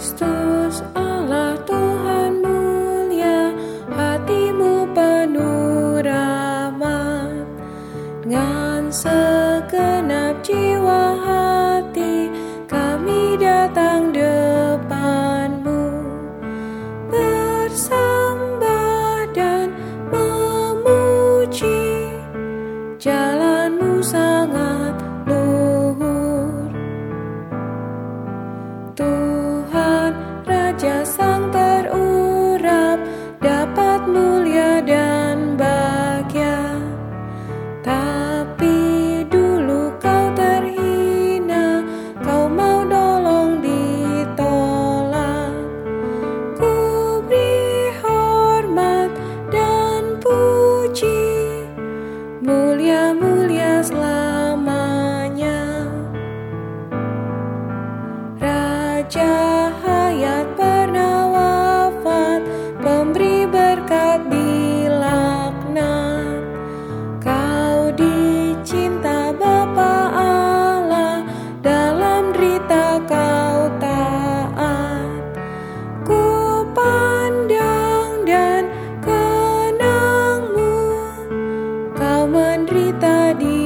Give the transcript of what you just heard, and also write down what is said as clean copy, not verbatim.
Kristus Allah Tuhan mulia, hatimu penuh rahmat. Dengan segenap jiwa hati kami datang depan-Mu, bersembah dan memuji. Jalan-Mu sangat luhur, Tuhan Raja Sang terurap, dapat mulia dan bahagia. Tapi dulu Kau terhina, Kau mau nolong ditolak. Ku beri hormat dan puji, mulia-mulia selamanya. Raja hayat pernah wafat, pemberi berkat dilaknat. Kau dicinta Bapa Allah, dalam derita Kau taat. Ku pandang dan kenang-Mu, Kau menderita di